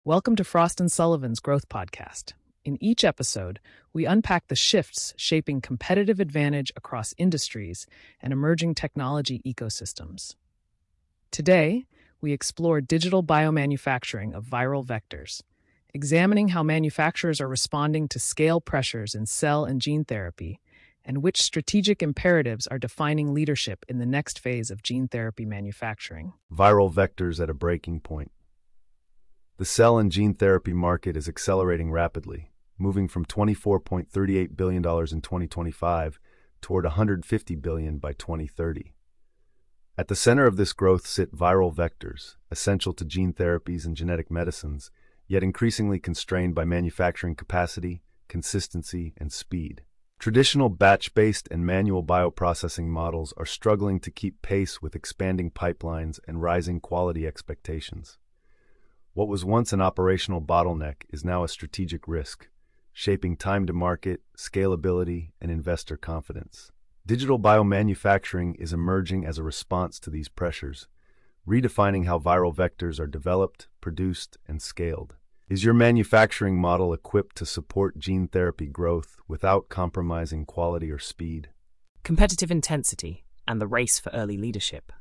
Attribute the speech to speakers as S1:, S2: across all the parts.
S1: Welcome to Frost & Sullivan's Growth Podcast. In each episode, we unpack the shifts shaping competitive advantage across industries and emerging technology ecosystems. Today, we explore digital biomanufacturing of viral vectors, examining how manufacturers are responding to scale pressures in cell and gene therapy, and which strategic imperatives are defining leadership in the next phase of gene therapy manufacturing.
S2: Viral vectors at a breaking point. The cell and gene therapy market is accelerating rapidly, moving from $24.38 billion in 2025 toward $150 billion by 2030. At the center of this growth sit viral vectors, essential to gene therapies and genetic medicines, yet increasingly constrained by manufacturing capacity, consistency, and speed. Traditional batch-based and manual bioprocessing models are struggling to keep pace with expanding pipelines and rising quality expectations. What was once an operational bottleneck is now a strategic risk, shaping time to market, scalability, and investor confidence. Digital biomanufacturing is emerging as a response to these pressures, redefining how viral vectors are developed, produced, and scaled. Is your manufacturing model equipped to support gene therapy growth without compromising quality or speed?
S3: Competitive intensity and the race for early leadership.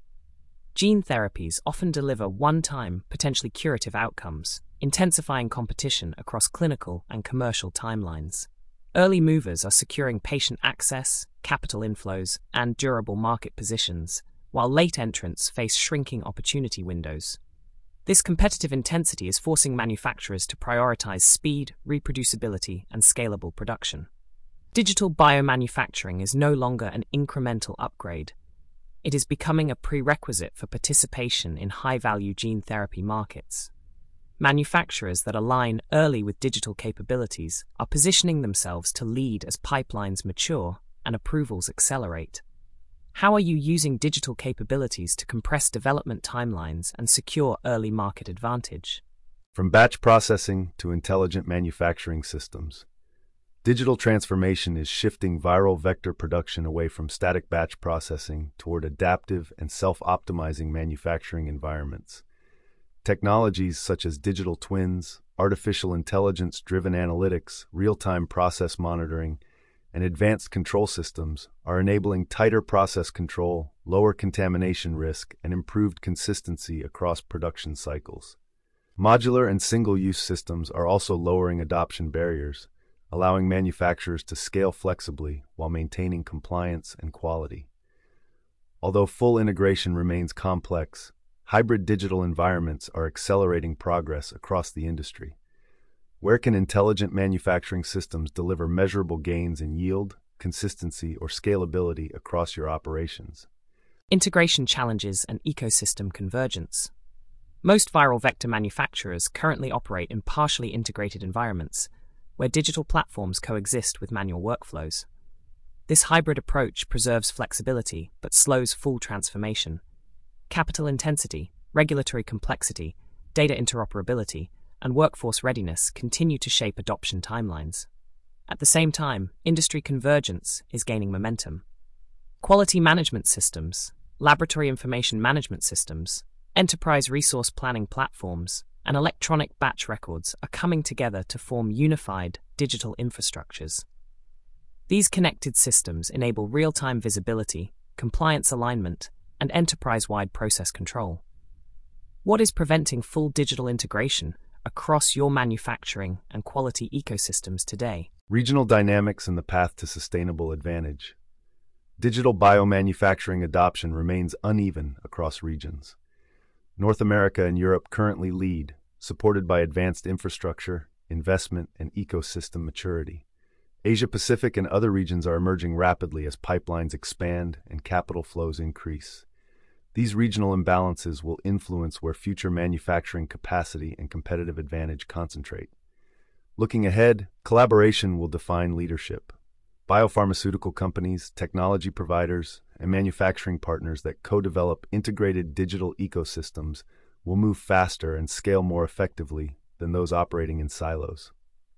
S3: Gene therapies often deliver one-time, potentially curative outcomes, intensifying competition across clinical and commercial timelines. Early movers are securing patient access, capital inflows, and durable market positions, while late entrants face shrinking opportunity windows. This competitive intensity is forcing manufacturers to prioritize speed, reproducibility, and scalable production. Digital biomanufacturing is no longer an incremental upgrade. It is becoming a prerequisite for participation in high-value gene therapy markets. Manufacturers that align early with digital capabilities are positioning themselves to lead as pipelines mature and approvals accelerate. How are you using digital capabilities to compress development timelines and secure early market advantage?
S2: From batch processing to intelligent manufacturing systems, digital transformation is shifting viral vector production away from static batch processing toward adaptive and self-optimizing manufacturing environments. Technologies such as digital twins, artificial intelligence-driven analytics, real-time process monitoring, and advanced control systems are enabling tighter process control, lower contamination risk, and improved consistency across production cycles. Modular and single-use systems are also lowering adoption barriers, allowing manufacturers to scale flexibly while maintaining compliance and quality. Although full integration remains complex, hybrid digital environments are accelerating progress across the industry. Where can intelligent manufacturing systems deliver measurable gains in yield, consistency, or scalability across your operations?
S3: Integration challenges and ecosystem convergence. Most viral vector manufacturers currently operate in partially integrated environments, where digital platforms coexist with manual workflows. This hybrid approach preserves flexibility but slows full transformation. Capital intensity, regulatory complexity, data interoperability, and workforce readiness continue to shape adoption timelines. At the same time, industry convergence is gaining momentum. Quality management systems, laboratory information management systems, enterprise resource planning platforms, and electronic batch records are coming together to form unified digital infrastructures. These connected systems enable real-time visibility, compliance alignment, and enterprise-wide process control. What is preventing full digital integration across your manufacturing and quality ecosystems today?
S2: Regional dynamics and the path to sustainable advantage. Digital biomanufacturing adoption remains uneven across regions. North America and Europe currently lead, supported by advanced infrastructure, investment, and ecosystem maturity. Asia-Pacific and other regions are emerging rapidly as pipelines expand and capital flows increase. These regional imbalances will influence where future manufacturing capacity and competitive advantage concentrate. Looking ahead, collaboration will define leadership. Biopharmaceutical companies, technology providers, and manufacturing partners that co-develop integrated digital ecosystems will move faster and scale more effectively than those operating in silos.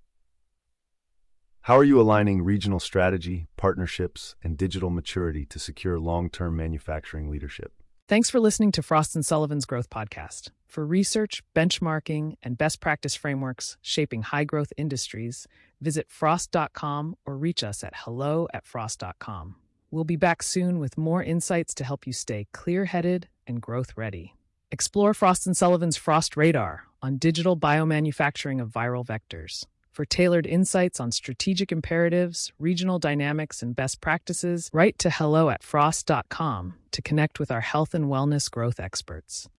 S2: How are you aligning regional strategy, partnerships, and digital maturity to secure long-term manufacturing leadership?
S1: Thanks for listening to Frost & Sullivan's Growth Podcast. For research, benchmarking, and best practice frameworks shaping high-growth industries, visit frost.com or reach us at hello@frost.com. We'll be back soon with more insights to help you stay clear-headed and growth-ready. Explore Frost & Sullivan's Frost Radar on digital biomanufacturing of viral vectors. For tailored insights on strategic imperatives, regional dynamics, and best practices, write to hello@frost.com to connect with our health and wellness growth experts.